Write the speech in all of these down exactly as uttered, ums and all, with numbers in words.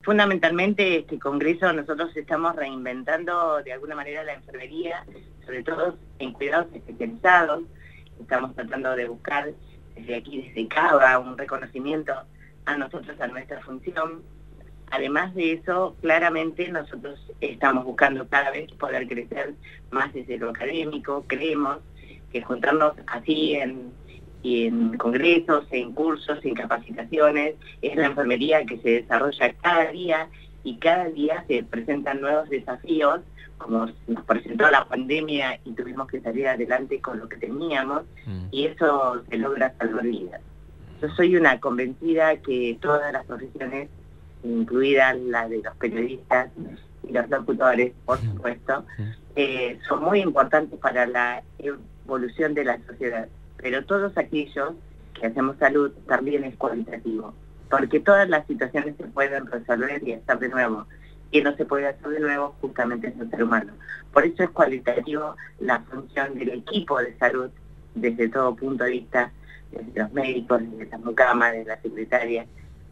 Fundamentalmente este congreso nosotros estamos reinventando de alguna manera la enfermería, sobre todo en cuidados especializados. Estamos tratando de buscar desde aquí, desde Cava, un reconocimiento a nosotros, a nuestra función. Además de eso, claramente nosotros estamos buscando cada vez poder crecer más desde lo académico. Creemos que juntarnos así en, en congresos, en cursos, en capacitaciones, es la enfermería que se desarrolla cada día, y cada día se presentan nuevos desafíos, como nos presentó la pandemia y tuvimos que salir adelante con lo que teníamos, mm. y eso se logra salvar vidas. Yo soy una convencida que todas las profesiones, incluidas las de los periodistas y los locutores, por supuesto, eh, son muy importantes para la evolución de la sociedad, pero todos aquellos que hacemos salud también es cualitativo, porque todas las situaciones se pueden resolver y hacer de nuevo. Que no se puede hacer de nuevo justamente es el ser humano. Por eso es cualitativo la función del equipo de salud desde todo punto de vista, desde los médicos, desde las mucamas, desde las secretarias,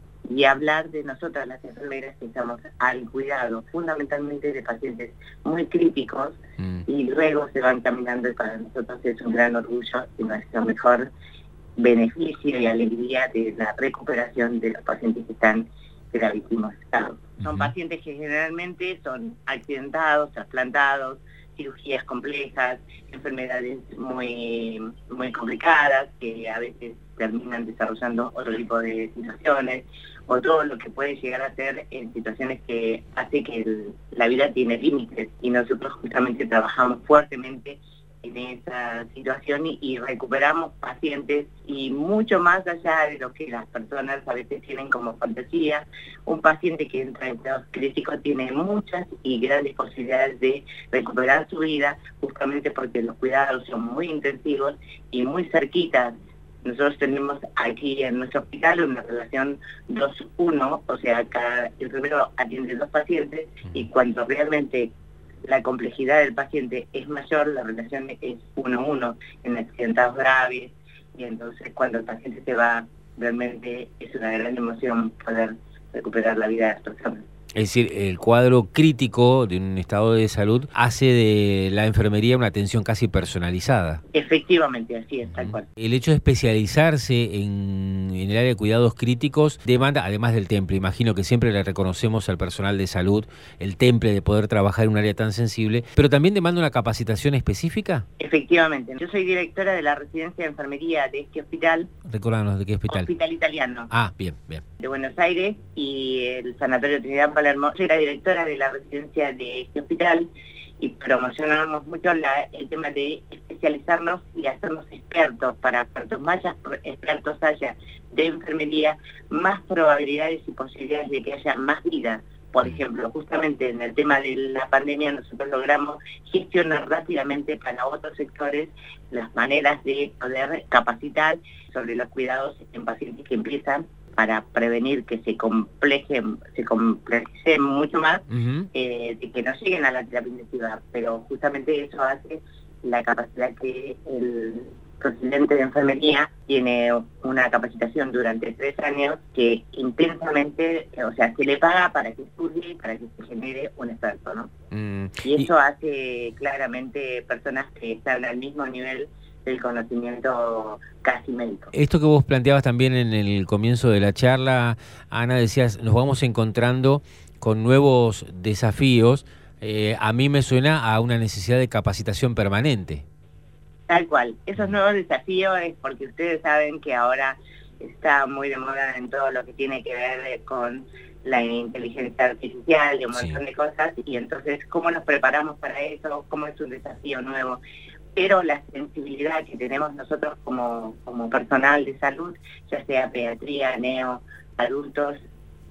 y hablar de nosotras las enfermeras que estamos al cuidado fundamentalmente de pacientes muy críticos, mm. y luego se van caminando, y para nosotros es un gran orgullo y nuestro mejor beneficio y alegría de la recuperación de los pacientes que están gravísimos estados. Son uh-huh. pacientes que generalmente son accidentados, trasplantados, cirugías complejas, enfermedades muy, muy complicadas que a veces terminan desarrollando otro tipo de situaciones, o todo lo que puede llegar a ser en situaciones que hace que el, la vida tiene límites, y nosotros justamente trabajamos fuertemente en esa situación y, y recuperamos pacientes, y mucho más allá de lo que las personas a veces tienen como fantasía. Un paciente que entra en estados críticos tiene muchas y grandes posibilidades de recuperar su vida, justamente porque los cuidados son muy intensivos y muy cerquitas. Nosotros tenemos aquí en nuestro hospital una relación dos uno, o sea, cada enfermero atiende dos pacientes, y cuando realmente la complejidad del paciente es mayor, la relación es uno uno en accidentados graves, y entonces cuando el paciente se va, realmente es una gran emoción poder recuperar la vida de las personas. Es decir, el cuadro crítico de un estado de salud hace de la enfermería una atención casi personalizada. Efectivamente, así es, tal cual. El hecho de especializarse en, en el área de cuidados críticos demanda, además del temple, imagino que siempre le reconocemos al personal de salud el temple de poder trabajar en un área tan sensible, pero también demanda una capacitación específica. Efectivamente. Yo soy directora de la residencia de enfermería de este hospital. Recordanos, ¿de qué hospital? Hospital Italiano. Ah, bien, bien. De Buenos Aires, y el Sanatorio Trinidad Palermo. Soy la directora de la residencia de este hospital, y promocionamos mucho la, el tema de especializarnos y hacernos expertos. Para cuantos más expertos haya de enfermería, más probabilidades y posibilidades de que haya más vida. Por ejemplo, justamente en el tema de la pandemia nosotros logramos gestionar rápidamente para otros sectores las maneras de poder capacitar sobre los cuidados en pacientes que empiezan, para prevenir que se complejen, se complejicen mucho más, uh-huh. eh, de que no lleguen a la terapia intensiva. Pero justamente eso hace la capacidad que el presidente de enfermería tiene una capacitación durante tres años que intensamente, o sea, se le paga para que estudie, para que se genere un experto, ¿no? Mm. Y eso y... hace claramente personas que están al mismo nivel del conocimiento casi médico. Esto que vos planteabas también en el comienzo de la charla, Ana, decías, nos vamos encontrando con nuevos desafíos. Eh, a mí me suena a una necesidad de capacitación permanente. Tal cual. Esos nuevos desafíos es porque ustedes saben que ahora está muy de moda en todo lo que tiene que ver con la inteligencia artificial y un montón sí. de cosas, y entonces, ¿cómo nos preparamos para eso? ¿Cómo es un desafío nuevo? Pero la sensibilidad que tenemos nosotros como, como personal de salud, ya sea pediatría, neo, adultos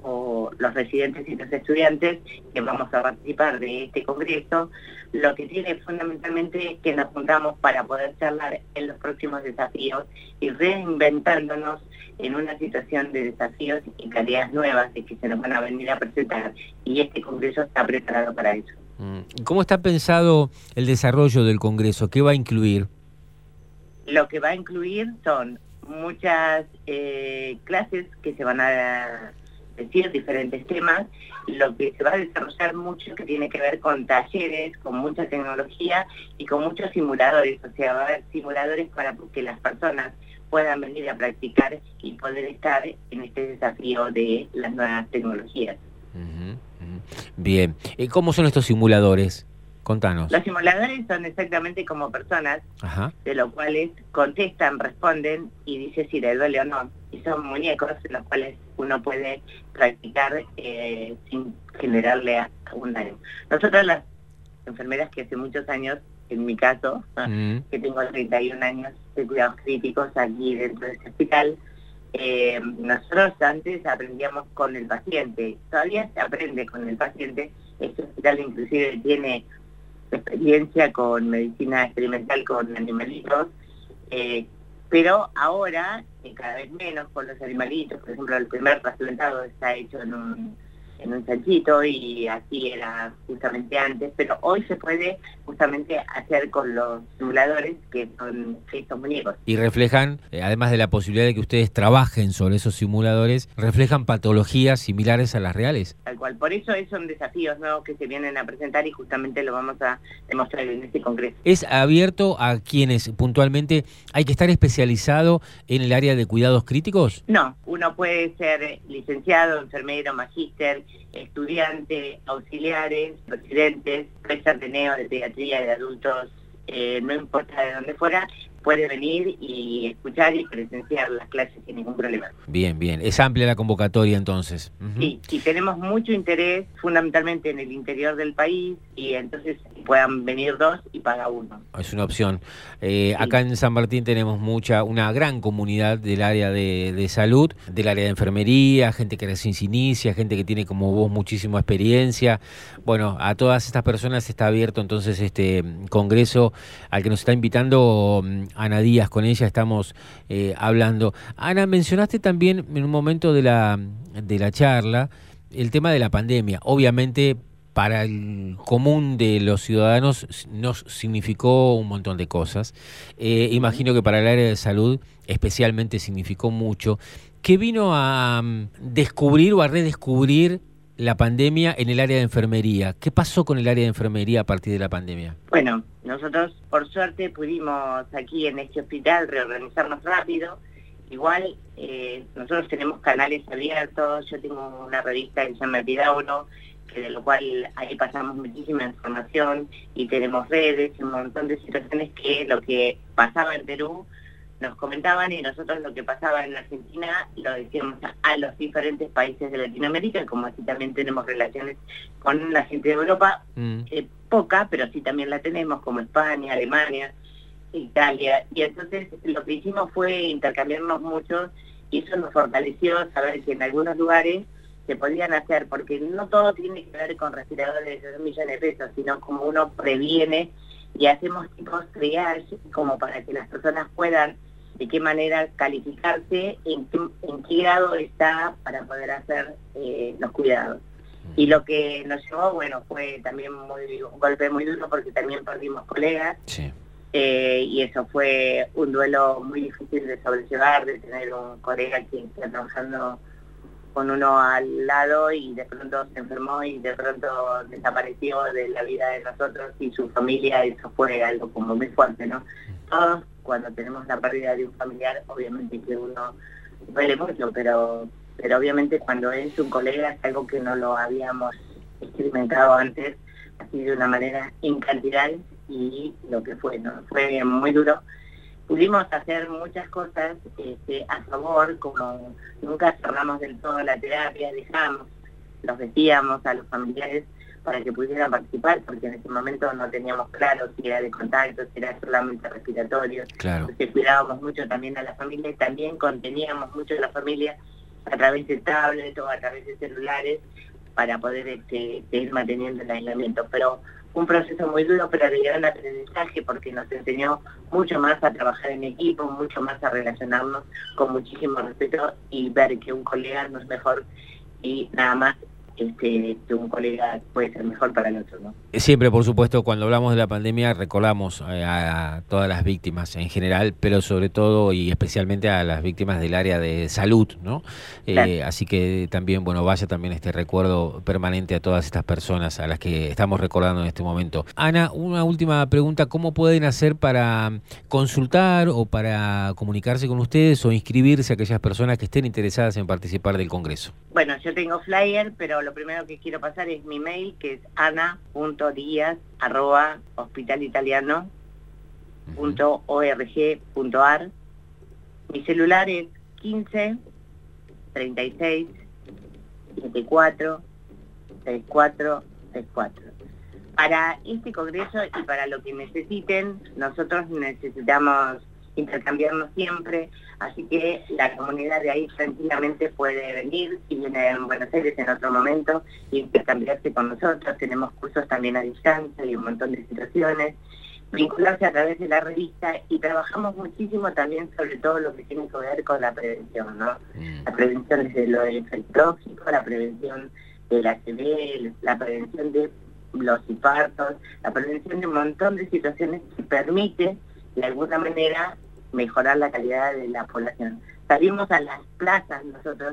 o los residentes y los estudiantes que vamos a participar de este congreso, lo que tiene fundamentalmente es que nos juntamos para poder charlar en los próximos desafíos y reinventándonos en una situación de desafíos y tareas nuevas de que se nos van a venir a presentar, y este congreso está preparado para eso. ¿Cómo está pensado el desarrollo del Congreso? ¿Qué va a incluir? Lo que va a incluir son muchas eh, clases que se van a decir diferentes temas. Lo que se va a desarrollar mucho que tiene que ver con talleres, con mucha tecnología y con muchos simuladores, o sea, va a haber simuladores para que las personas puedan venir a practicar y poder estar en este desafío de las nuevas tecnologías. Uh-huh, uh-huh. Bien, ¿cómo son estos simuladores? Contanos. Los simuladores son exactamente como personas, Ajá. de los cuales contestan, responden y dice si le duele o no. Y son muñecos en los cuales uno puede practicar eh, sin generarle a un daño. Nosotros las enfermeras que hace muchos años, en mi caso, mm. que tengo treinta y un años de cuidados críticos aquí dentro de este hospital, eh, nosotros antes aprendíamos con el paciente, todavía se aprende con el paciente. Este hospital inclusive tiene experiencia con medicina experimental con animalitos, eh, pero ahora eh, cada vez menos con los animalitos. Por ejemplo, el primer trasplantado está hecho en un, en un chanchito y así era justamente antes, pero hoy se puede justamente hacer con los simuladores que son estos muñecos. Y reflejan, eh, además de la posibilidad de que ustedes trabajen sobre esos simuladores, reflejan patologías similares a las reales. Tal cual, por eso son desafíos nuevos que se vienen a presentar y justamente lo vamos a demostrar en este congreso. ¿Es abierto a quienes puntualmente hay que estar especializado en el área de cuidados críticos? No, uno puede ser licenciado, enfermero, magíster, estudiante, auxiliares, residentes, puede ser de neo, de pediatría, de adultos, eh, no importa de dónde fuera, puede venir y escuchar y presenciar las clases sin ningún problema. Bien, bien. Es amplia la convocatoria entonces. Uh-huh. Sí, y tenemos mucho interés fundamentalmente en el interior del país y entonces puedan venir dos y paga uno. Es una opción. Eh, sí. Acá en San Martín tenemos mucha, una gran comunidad del área de, de salud, del área de enfermería, gente que recién se inicia, gente que tiene como vos muchísima experiencia. Bueno, a todas estas personas está abierto entonces este congreso al que nos está invitando Ana Díaz. Con ella estamos eh, hablando. Ana, mencionaste también en un momento de la, de la charla el tema de la pandemia. Obviamente para el común de los ciudadanos nos significó un montón de cosas. Eh, imagino que para el área de salud especialmente significó mucho. ¿Qué vino a um, descubrir o a redescubrir la pandemia en el área de enfermería? ¿Qué pasó con el área de enfermería a partir de la pandemia? Bueno, nosotros por suerte pudimos aquí en este hospital reorganizarnos rápido. Igual eh, nosotros tenemos canales abiertos, yo tengo una revista que se llama Epidauro, que de lo cual ahí pasamos muchísima información y tenemos redes y un montón de situaciones que lo que pasaba en Perú nos comentaban y nosotros lo que pasaba en Argentina lo decíamos a, a los diferentes países de Latinoamérica, como así también tenemos relaciones con la gente de Europa, mm. eh, poca, pero sí también la tenemos, como España, Alemania, Italia, y entonces lo que hicimos fue intercambiarnos mucho y eso nos fortaleció saber que en algunos lugares se podían hacer, porque no todo tiene que ver con respiradores de un millón de pesos, sino como uno previene y hacemos tipos triage como para que las personas puedan de qué manera calificarse, en qué, en qué grado está para poder hacer eh, los cuidados. Y lo que nos llevó, bueno, fue también muy, un golpe muy duro porque también perdimos colegas. Sí. Eh, y eso fue un duelo muy difícil de sobrellevar, de tener un colega que está trabajando con uno al lado y de pronto se enfermó y de pronto desapareció de la vida de nosotros y su familia. Eso fue algo como muy fuerte, ¿no? Todos cuando tenemos la pérdida de un familiar, obviamente que uno duele mucho, pero pero obviamente cuando es un colega es algo que no lo habíamos experimentado antes, así de una manera en cantidad, y lo que fue, ¿no? Fue muy duro. Pudimos hacer muchas cosas este, a favor, como nunca cerramos del todo la terapia, dejamos, los decíamos a los familiares para que pudieran participar, porque en ese momento no teníamos claro si era de contacto, si era solamente respiratorio. Claro. Entonces cuidábamos mucho también a la familia y también conteníamos mucho a la familia a través de tablets o a través de celulares para poder este, seguir manteniendo el aislamiento. Pero un proceso muy duro, pero de gran aprendizaje, porque nos enseñó mucho más a trabajar en equipo, mucho más a relacionarnos con muchísimo respeto y ver que un colega no es mejor y nada más este, que un colega puede ser mejor para el otro, ¿no? Siempre, por supuesto, cuando hablamos de la pandemia recordamos a, a todas las víctimas en general, pero sobre todo y especialmente a las víctimas del área de salud, ¿no? Claro. Eh, así que también, bueno, vaya también este recuerdo permanente a todas estas personas a las que estamos recordando en este momento. Ana, una última pregunta, ¿cómo pueden hacer para consultar o para comunicarse con ustedes o inscribirse a aquellas personas que estén interesadas en participar del Congreso? Bueno, yo tengo flyer, pero lo primero que quiero pasar es mi mail, que es ana punto diaz arroba hospitalitaliano punto org punto ar. Mi celular es quince, treinta y seis, setenta y cuatro, sesenta y cuatro, sesenta y cuatro. Para este congreso y para lo que necesiten, nosotros necesitamos intercambiarnos siempre, así que la comunidad de ahí tranquilamente puede venir, si viene en Buenos Aires en otro momento, y intercambiarse con nosotros. Tenemos cursos también a distancia y un montón de situaciones, vincularse a través de la revista, y trabajamos muchísimo también sobre todo lo que tiene que ver con la prevención, ¿no? La prevención desde lo infectóxico, la prevención del H I V, la prevención de los infartos, la prevención de un montón de situaciones que permite de alguna manera mejorar la calidad de la población. Salimos a las plazas nosotros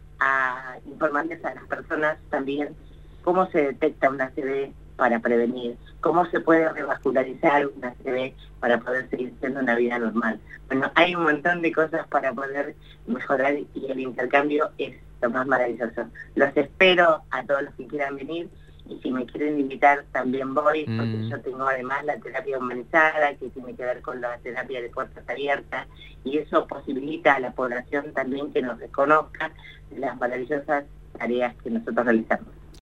a informarles a las personas también cómo se detecta una A C V para prevenir, cómo se puede revascularizar una A C V para poder seguir siendo una vida normal. Bueno, hay un montón de cosas para poder mejorar y el intercambio es lo más maravilloso. Los espero a todos los que quieran venir. Y si me quieren invitar también voy, porque mm. yo tengo además la terapia humanizada, que tiene que ver con la terapia de puertas abiertas, y eso posibilita a la población también que nos reconozca las maravillosas tareas que nosotros realizamos.